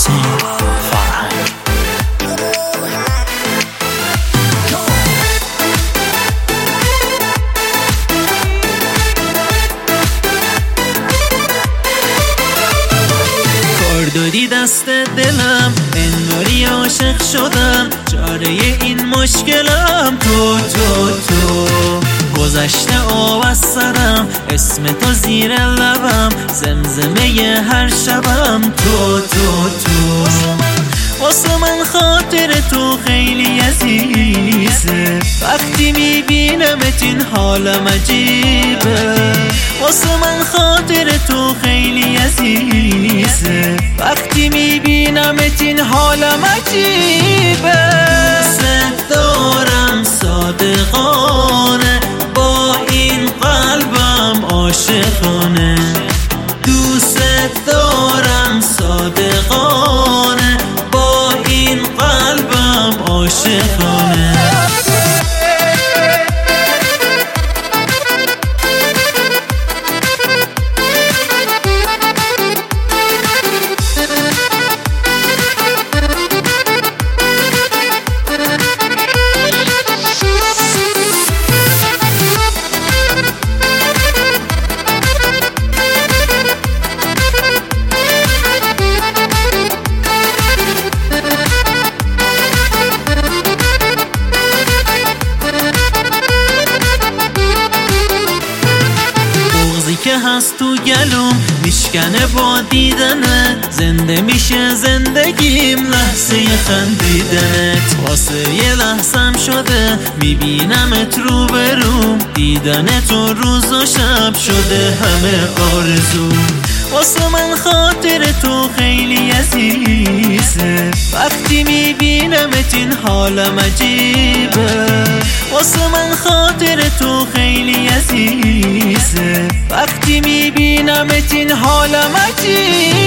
حسین فرهنگ. دادی دست دلم انگاری عاشق شدم، چاره این مشکلم تو گذشته آب از سرم، اسم تو زیر لبم، زمزمه هر شبم تو واسه من خاطر تو خیلی عزیزه، وقتی میبینمت این حالم عجیبه. واسه من خاطر تو خیلی عزیزه، وقتی میبینمت این حالم عجیبه. دوست دارم صادقانه، با این قلبم عاشقانه. دوست دارم صادقانه، با این قلبم عاشقانه. که هست تو گلوم میشکنه با دیدنت، زنده میشه زندگیم لحظه خندیدنت. واسه یه لحظم شده میبینمت روبروم، دیدنت و روز و شب شده همه آرزو. واسه من خاطر تو خیلی عزیزه، وقتی میبینمت این حالم عجیبه. واسه من خاطر تو خیلی عزیزه، وقتی میبینمت این حالم عجیبه.